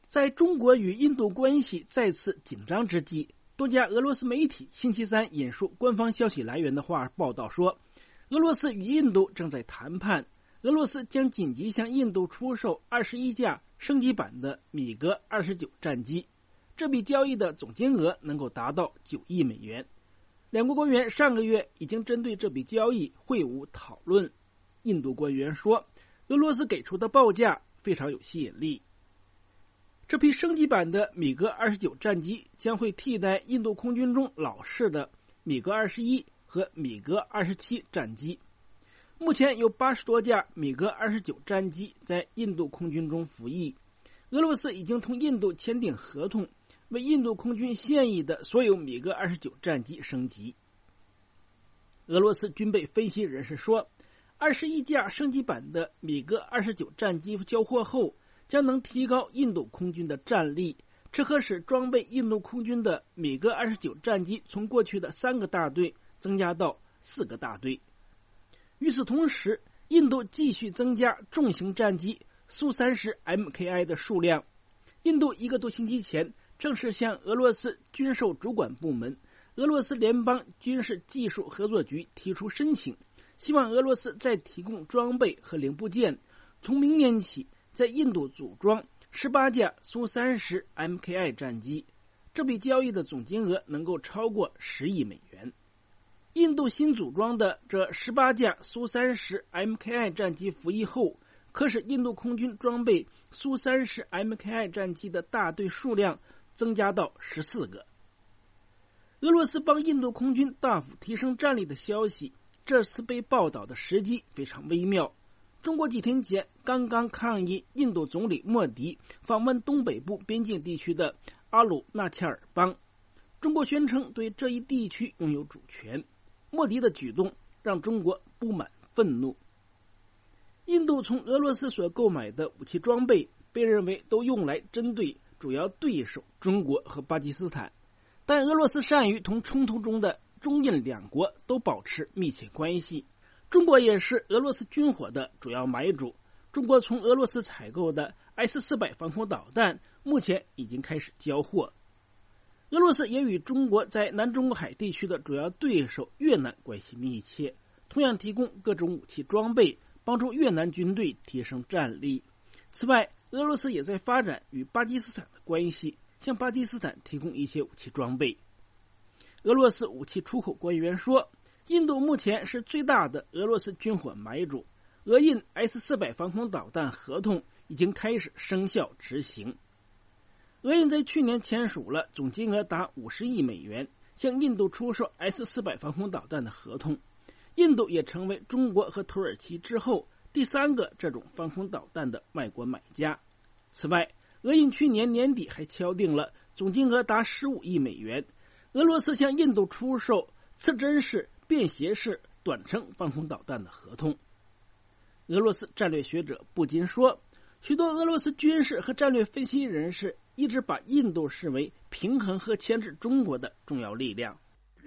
在中国与印度关系再次紧张之际，多家俄罗斯媒体星期三引述官方消息来源的话报道说，俄罗斯与印度正在谈判，俄罗斯将紧急向印度出售21架升级版的米格29战机，这笔交易的总金额能够达到9亿美元。两国官员上个月已经针对这笔交易会晤讨论。印度官员说，俄罗斯给出的报价非常有吸引力。这批升级版的米格29战机将会替代印度空军中老式的米格21和米格27战机。目前有80多架米格29战机在印度空军中服役。俄罗斯已经同印度签订合同，为印度空军现役的所有米格29战机升级。俄罗斯军备分析人士说，21架升级版的米格29战机交货后，将能提高印度空军的战力，这可使装备印度空军的米格29战机从过去的3个大队增加到4个大队。与此同时，印度继续增加重型战机苏30 MKI 的数量。印度1个多星期前正式向俄罗斯军售主管部门俄罗斯联邦军事技术合作局提出申请，希望俄罗斯再提供装备和零部件，从明年起在印度组装18架苏30 MKI 战机。这笔交易的总金额能够超过10亿美元。印度新组装的这18架苏30 MKI 战机服役后，可使印度空军装备苏30 MKI 战机的大队数量增加到14个。俄罗斯帮印度空军大幅提升战力的消息，这次被报道的时机非常微妙。中国几天前刚刚抗议印度总理莫迪访问东北部边境地区的阿鲁纳恰尔邦，中国宣称对这一地区拥有主权。莫迪的举动让中国不满愤怒。印度从俄罗斯所购买的武器装备被认为都用来针对主要对手中国和巴基斯坦，但俄罗斯善于同冲突中的中印两国都保持密切关系。中国也是俄罗斯军火的主要买主，中国从俄罗斯采购的 S-400 防空导弹目前已经开始交货。俄罗斯也与中国在南中国海地区的主要对手越南关系密切，同样提供各种武器装备，帮助越南军队提升战力。此外，俄罗斯也在发展与巴基斯坦的关系，向巴基斯坦提供一些武器装备。俄罗斯武器出口官员说，印度目前是最大的俄罗斯军火买主，俄印 S-400 防空导弹合同已经开始生效执行。俄印在去年签署了总金额达50亿美元向印度出售 S-400 防空导弹的合同，印度也成为中国和土耳其之后第3个这种防空导弹的外国买家。此外，俄印去年年底还敲定了总金额达15亿美元，俄罗斯向印度出售刺针式、便携式短程防空导弹的合同。俄罗斯战略学者布金说，许多俄罗斯军事和战略分析人士一直把印度视为平衡和牵制中国的重要力量。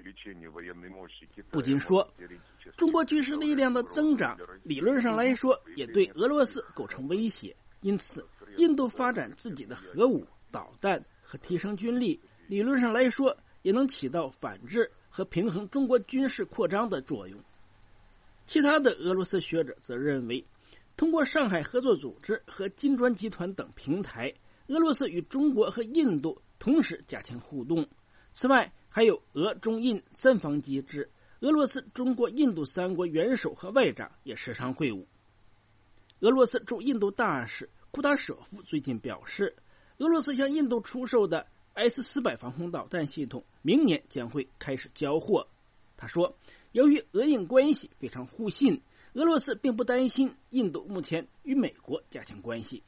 布金说，中国军事力量的增长理论上来说也对俄罗斯构成威胁，因此印度发展自己的核武、导弹和提升军力，理论上来说也能起到反制和平衡中国军事扩张的作用。其他的俄罗斯学者则认为，通过上海合作组织和金砖集团等平台，俄罗斯与中国和印度同时加强互动。此外，还有俄中印3方机制，俄罗斯、中国、印度3国元首和外长也时常会晤。俄罗斯驻印度大使库达舍夫最近表示，俄罗斯向印度出售的 S-400 防空导弹系统明年将会开始交货。他说，由于俄印关系非常互信，俄罗斯并不担心印度目前与美国加强关系。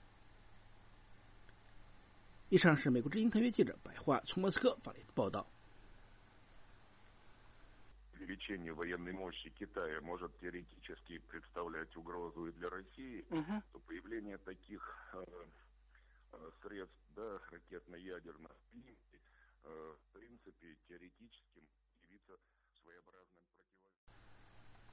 以上是美国之音特约记者白桦从莫斯科发来的报道。 Увеличение военной мощи Китая может теоретически представлять угрозу и для России, то появление таких средств, да, ракетно-ядерных, в принципе, теоретически явится своеобразным